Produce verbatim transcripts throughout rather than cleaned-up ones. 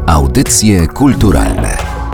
Audycje kulturalne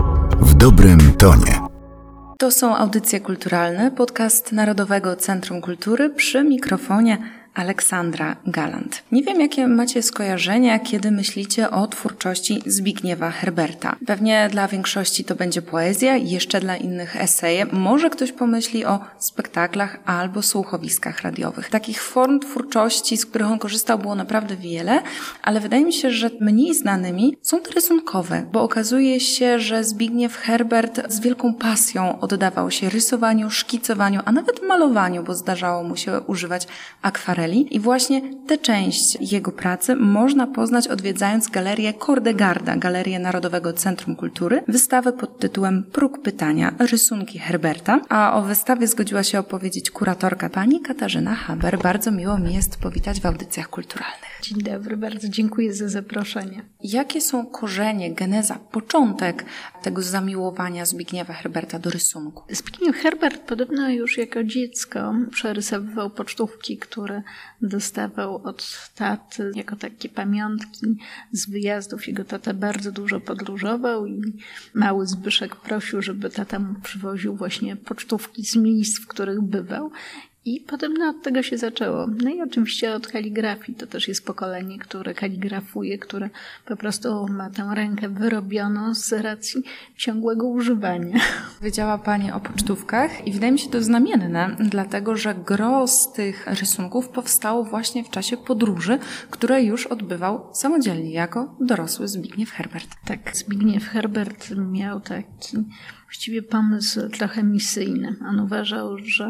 w dobrym tonie. To są Audycje kulturalne, podcast Narodowego Centrum Kultury, przy mikrofonie Aleksandra Galant. Nie wiem, jakie macie skojarzenia, kiedy myślicie o twórczości Zbigniewa Herberta. Pewnie dla większości to będzie poezja, jeszcze dla innych eseje. Może ktoś pomyśli o spektaklach albo słuchowiskach radiowych. Takich form twórczości, z których on korzystał, było naprawdę wiele, ale wydaje mi się, że mniej znanymi są te rysunkowe, bo okazuje się, że Zbigniew Herbert z wielką pasją oddawał się rysowaniu, szkicowaniu, a nawet malowaniu, bo zdarzało mu się używać akwareli. I właśnie tę część jego pracy można poznać, odwiedzając galerię Kordegarda, Galerię Narodowego Centrum Kultury, wystawę pod tytułem Próg pytania, rysunki Herberta. A o wystawie zgodziła się opowiedzieć kuratorka pani Katarzyna Haber. Bardzo miło mi jest powitać w Audycjach Kulturalnych. Dzień dobry, bardzo dziękuję za zaproszenie. Jakie są korzenie, geneza, początek tego zamiłowania Zbigniewa Herberta do rysunku? Zbigniew Herbert podobno już jako dziecko przerysowywał pocztówki, które dostawał od taty jako takie pamiątki z wyjazdów. Jego tata bardzo dużo podróżował i mały Zbyszek prosił, żeby tata mu przywoził właśnie pocztówki z miejsc, w których bywał. I podobno od tego się zaczęło. No i oczywiście od kaligrafii. To też jest pokolenie, które kaligrafuje, które po prostu ma tę rękę wyrobioną z racji ciągłego używania. Powiedziała Pani o pocztówkach i wydaje mi się to znamienne, dlatego że gros z tych rysunków powstało właśnie w czasie podróży, które już odbywał samodzielnie jako dorosły Zbigniew Herbert. Tak, Zbigniew Herbert miał taki właściwie pomysł trochę misyjny. On uważał, że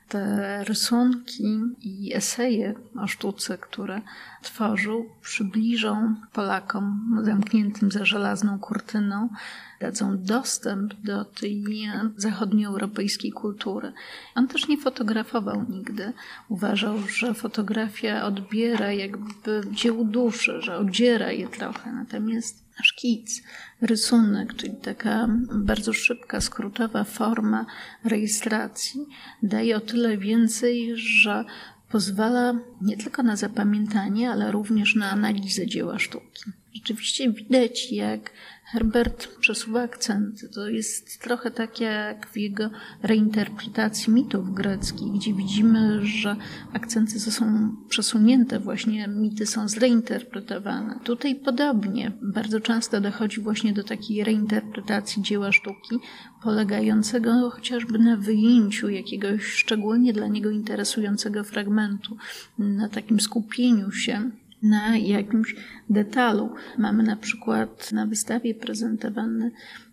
te rysunki i eseje o sztuce, które tworzył, przybliżą Polakom zamkniętym za żelazną kurtyną, dadzą dostęp do tej zachodnioeuropejskiej kultury. On też nie fotografował nigdy. Uważał, że fotografia odbiera jakby dzieł duszy, że odziera je trochę. Natomiast szkic, rysunek, czyli taka bardzo szybka, skrótowa forma rejestracji daje o tyle więcej, że pozwala nie tylko na zapamiętanie, ale również na analizę dzieła sztuki. Rzeczywiście widać, jak Herbert przesuwa akcenty. To jest trochę tak jak w jego reinterpretacji mitów greckich, gdzie widzimy, że akcenty są przesunięte, właśnie mity są zreinterpretowane. Tutaj podobnie. Bardzo często dochodzi właśnie do takiej reinterpretacji dzieła sztuki, polegającego chociażby na wyjęciu jakiegoś szczególnie dla niego interesującego fragmentu, na takim skupieniu się na jakimś detalu. Mamy na przykład na wystawie prezentowany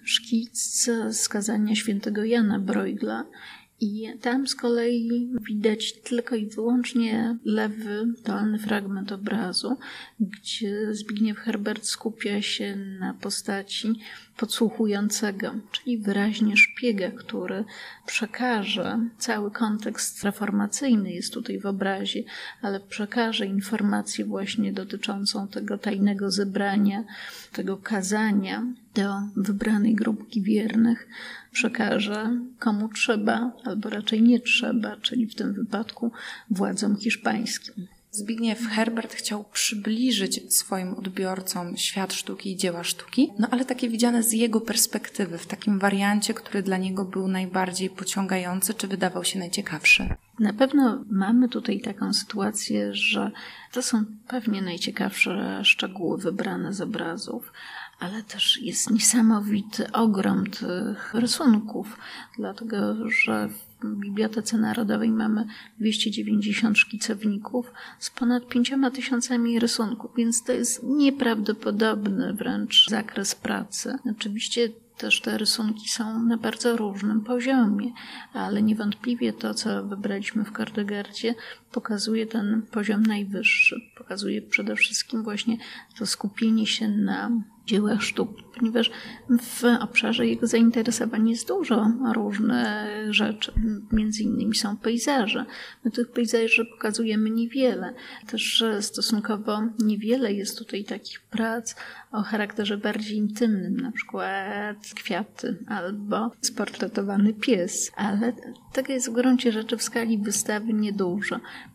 szkic skazania świętego Jana Bruegla i tam z kolei widać tylko i wyłącznie lewy, dolny fragment obrazu, gdzie Zbigniew Herbert skupia się na postaci podsłuchującego, czyli wyraźnie szpiega, który przekaże, cały kontekst reformacyjny jest tutaj w obrazie, ale przekaże informację właśnie dotyczącą tego tajnego zebrania, tego kazania do wybranej grupki wiernych, przekaże komu trzeba, albo raczej nie trzeba, czyli w tym wypadku władzom hiszpańskim. Zbigniew Herbert chciał przybliżyć swoim odbiorcom świat sztuki i dzieła sztuki, no ale takie widziane z jego perspektywy, w takim wariancie, który dla niego był najbardziej pociągający, czy wydawał się najciekawszy. Na pewno mamy tutaj taką sytuację, że to są pewnie najciekawsze szczegóły wybrane z obrazów, ale też jest niesamowity ogrom tych rysunków, dlatego że w Bibliotece Narodowej mamy dwieście dziewięćdziesiąt szkicowników z ponad pięcioma tysiącami rysunków, więc to jest nieprawdopodobny wręcz zakres pracy. Oczywiście też te rysunki są na bardzo różnym poziomie, ale niewątpliwie to, co wybraliśmy w Kordegardzie, pokazuje ten poziom najwyższy. Pokazuje przede wszystkim właśnie to skupienie się na dziełach sztuki, ponieważ w obszarze jego zainteresowań jest dużo różnych rzeczy. Między innymi są pejzaże. My tych pejzaży pokazujemy niewiele. Też stosunkowo niewiele jest tutaj takich prac o charakterze bardziej intymnym, na przykład kwiaty albo sportretowany pies, ale tego jest w gruncie rzeczy w skali wystawy niedużo.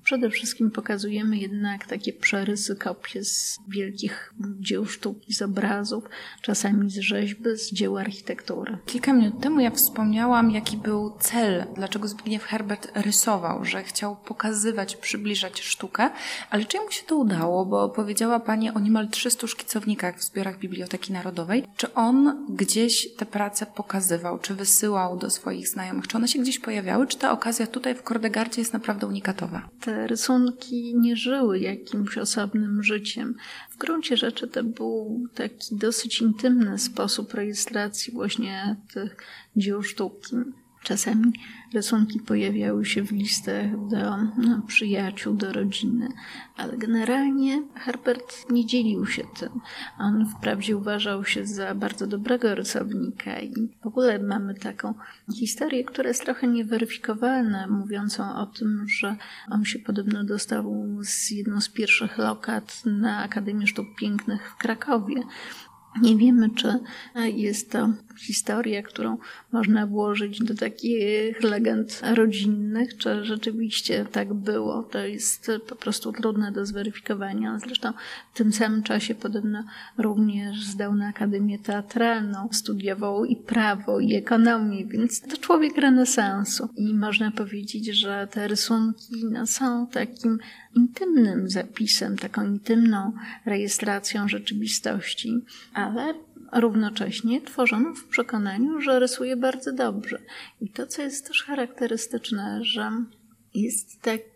Przede wszystkim pokazujemy jednak takie przerysy, kopie z wielkich dzieł sztuki, z obrazów, czasami z rzeźby, z dzieł architektury. Kilka minut temu ja wspomniałam, jaki był cel, dlaczego Zbigniew Herbert rysował, że chciał pokazywać, przybliżać sztukę, ale czy mu się to udało, bo powiedziała Pani o niemal trzystu szkicownikach w zbiorach Biblioteki Narodowej. Czy on gdzieś te prace pokazywał, czy wysyłał do swoich znajomych, czy one się gdzieś pojawiały, czy ta okazja tutaj w Kordegardzie jest naprawdę unikatowa? Te rysunki nie żyły jakimś osobnym życiem. W gruncie rzeczy to był taki dosyć intymny sposób rejestracji właśnie tych dzieł sztuki. Czasami rysunki pojawiały się w listach do no, przyjaciół, do rodziny, ale generalnie Herbert nie dzielił się tym. On wprawdzie uważał się za bardzo dobrego rysownika i w ogóle mamy taką historię, która jest trochę nieweryfikowalna, mówiącą o tym, że on się podobno dostał z jedną z pierwszych lokat na Akademię Sztuk Pięknych w Krakowie. Nie wiemy, czy jest to historia, którą można włożyć do takich legend rodzinnych, czy rzeczywiście tak było. To jest po prostu trudne do zweryfikowania. Zresztą w tym samym czasie podobno również zdał na Akademię Teatralną, studiował i prawo, i ekonomię, więc to człowiek renesansu. I można powiedzieć, że te rysunki no, są takim intymnym zapisem, taką intymną rejestracją rzeczywistości, ale równocześnie tworzono w przekonaniu, że rysuje bardzo dobrze. I to, co jest też charakterystyczne, że jest taki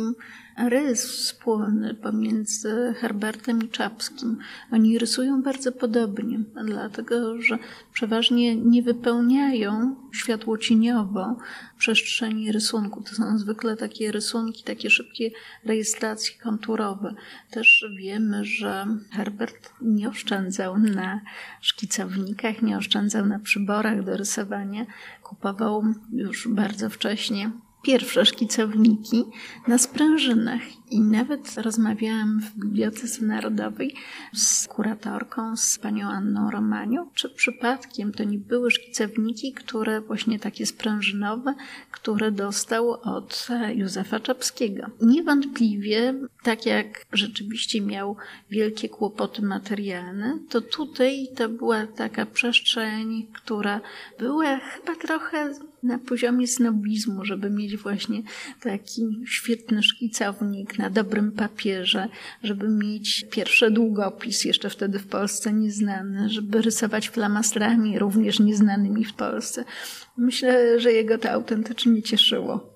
rys wspólny pomiędzy Herbertem i Czapskim. Oni rysują bardzo podobnie, dlatego że przeważnie nie wypełniają światłocieniowo przestrzeni rysunku. To są zwykle takie rysunki, takie szybkie rejestracje konturowe. Też wiemy, że Herbert nie oszczędzał na szkicownikach, nie oszczędzał na przyborach do rysowania. Kupował już bardzo wcześnie pierwsze szkicowniki na sprężynach i nawet rozmawiałam w Bibliotece Narodowej z kuratorką, z panią Anną Romanią, czy przypadkiem to nie były szkicowniki, które właśnie takie sprężynowe, które dostał od Józefa Czapskiego. Niewątpliwie, tak jak rzeczywiście miał wielkie kłopoty materialne, to tutaj to była taka przestrzeń, która była chyba trochę na poziomie snobizmu, żeby mieć właśnie taki świetny szkicownik na dobrym papierze, żeby mieć pierwszy długopis, jeszcze wtedy w Polsce nieznany, żeby rysować flamastrami, również nieznanymi w Polsce. Myślę, że jego to autentycznie cieszyło.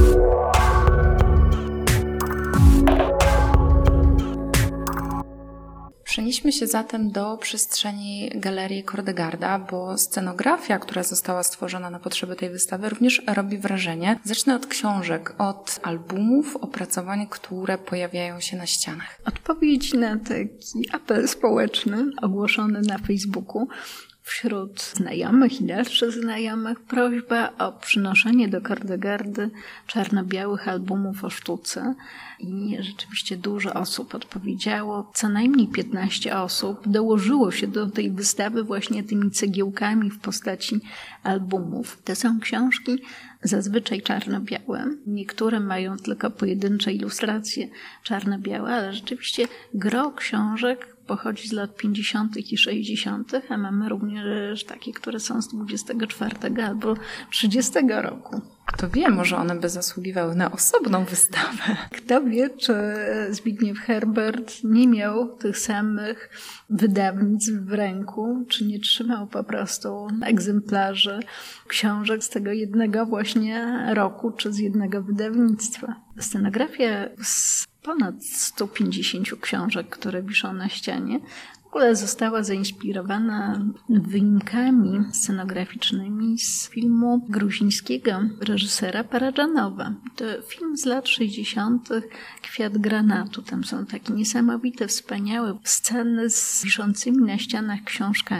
Przenieśmy się zatem do przestrzeni Galerii Kordegarda, bo scenografia, która została stworzona na potrzeby tej wystawy, również robi wrażenie. Zacznę od książek, od albumów, opracowań, które pojawiają się na ścianach. Odpowiedź na taki apel społeczny ogłoszony na Facebooku wśród znajomych i dalszych znajomych prośba o przynoszenie do Kordegardy czarno-białych albumów o sztuce i rzeczywiście dużo osób odpowiedziało. Co najmniej piętnaście osób dołożyło się do tej wystawy właśnie tymi cegiełkami w postaci albumów. To są książki zazwyczaj czarno-białe. Niektóre mają tylko pojedyncze ilustracje czarno-białe, ale rzeczywiście gro książek pochodzi z lat pięćdziesiątych i sześćdziesiątych, a mamy również takie, które są z dwudziestego czwartego albo trzydziestego roku. Kto wie, może one by zasługiwały na osobną wystawę. Kto wie, czy Zbigniew Herbert nie miał tych samych wydawnictw w ręku, czy nie trzymał po prostu egzemplarzy książek z tego jednego właśnie roku, czy z jednego wydawnictwa. Scenografia z ponad stu pięćdziesięciu książek, które wiszą na ścianie, w ogóle została zainspirowana wyimkami scenograficznymi z filmu gruzińskiego reżysera Paradżanowa. To film z lat sześćdziesiątych Kwiat granatu. Tam są takie niesamowite, wspaniałe sceny z wiszącymi na ścianach książkami.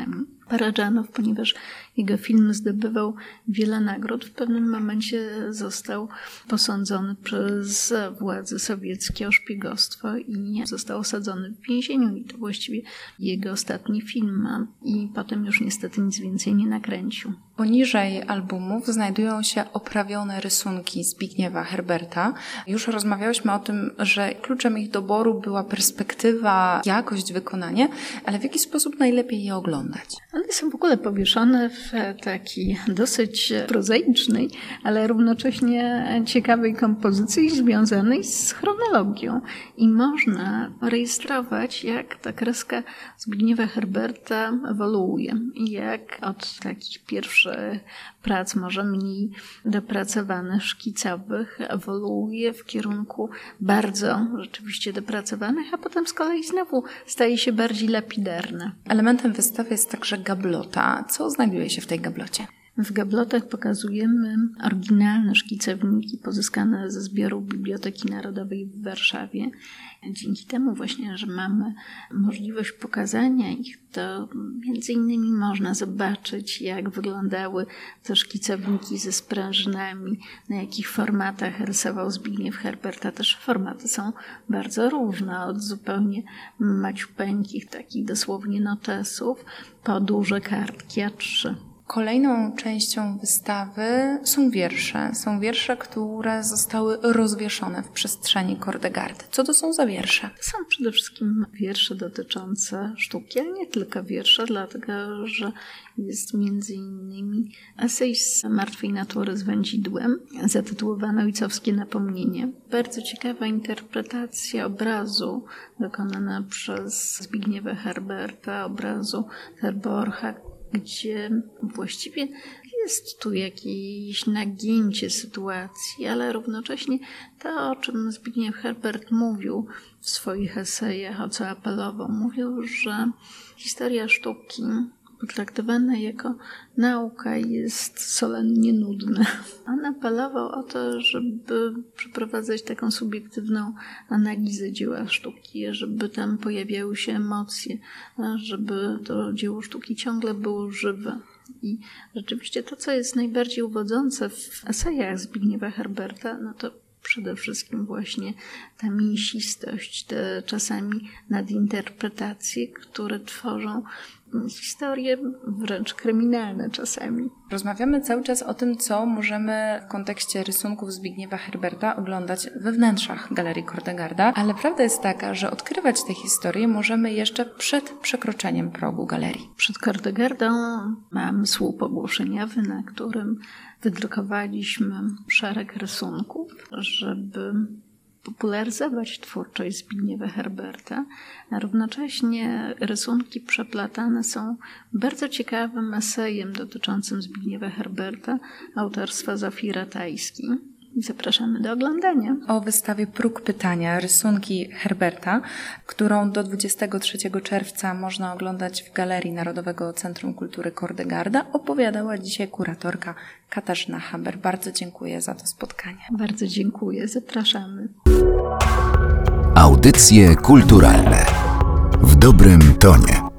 Parajanov, ponieważ jego film zdobywał wiele nagród. W pewnym momencie został posądzony przez władze sowieckie o szpiegostwo i został osadzony w więzieniu. I to właściwie jego ostatni film. I potem już niestety nic więcej nie nakręcił. Poniżej albumów znajdują się oprawione rysunki Zbigniewa Herberta. Już rozmawiałyśmy o tym, że kluczem ich doboru była perspektywa, jakość, wykonanie, ale w jaki sposób najlepiej je oglądać? One są w ogóle powieszone w takiej dosyć prozaicznej, ale równocześnie ciekawej kompozycji związanej z chronologią. I można rejestrować, jak ta kreska Zbigniewa Herberta ewoluuje. Jak od takich pierwszych prac, może mniej dopracowanych, szkicowych, ewoluuje w kierunku bardzo rzeczywiście dopracowanych, a potem z kolei znowu staje się bardziej lapidarna. Elementem wystawy jest także gablota. Co znajduje się w tej gablocie? W gablotach pokazujemy oryginalne szkicowniki pozyskane ze zbioru Biblioteki Narodowej w Warszawie. Dzięki temu właśnie, że mamy możliwość pokazania ich, to między innymi można zobaczyć, jak wyglądały te szkicowniki ze sprężynami, na jakich formatach rysował Zbigniew Herbert. A też formaty są bardzo różne, od zupełnie maciupeńkich, takich dosłownie notesów, po duże kartki A trzy. Kolejną częścią wystawy są wiersze. Są wiersze, które zostały rozwieszone w przestrzeni Kordegardy. Co to są za wiersze? To są przede wszystkim wiersze dotyczące sztuki, ale nie tylko wiersze, dlatego że jest między innymi esej z martwej natury z wędzidłem, zatytułowany Ojcowskie napomnienie. Bardzo ciekawa interpretacja obrazu dokonana przez Zbigniewa Herberta, obrazu Terborcha, gdzie właściwie jest tu jakieś nagięcie sytuacji, ale równocześnie to, o czym Zbigniew Herbert mówił w swoich esejach, o co apelował, mówił, że historia sztuki potraktowana jako nauka jest solennie nudna. On apelował o to, żeby przeprowadzać taką subiektywną analizę dzieła sztuki, żeby tam pojawiały się emocje, żeby to dzieło sztuki ciągle było żywe. I rzeczywiście to, co jest najbardziej uwodzące w esejach Zbigniewa Herberta, no to przede wszystkim właśnie ta mięsistość, te czasami nadinterpretacje, które tworzą historie wręcz kryminalne czasami. Rozmawiamy cały czas o tym, co możemy w kontekście rysunków Zbigniewa Herberta oglądać we wnętrzach Galerii Kordegarda, ale prawda jest taka, że odkrywać te historie możemy jeszcze przed przekroczeniem progu galerii. Przed Kordegardą mamy słup ogłoszeniowy, na którym wydrukowaliśmy szereg rysunków, żeby popularyzować twórczość Zbigniewa Herberta, a równocześnie rysunki przeplatane są bardzo ciekawym esejem dotyczącym Zbigniewa Herberta autorstwa Zofii Ratajskiej. Zapraszamy do oglądania. O wystawie Próg Pytania, rysunki Herberta, którą do dwudziestego trzeciego czerwca można oglądać w Galerii Narodowego Centrum Kultury Kordegarda, opowiadała dzisiaj kuratorka Katarzyna Haber. Bardzo dziękuję za to spotkanie. Bardzo dziękuję. Zapraszamy. Audycje kulturalne w dobrym tonie.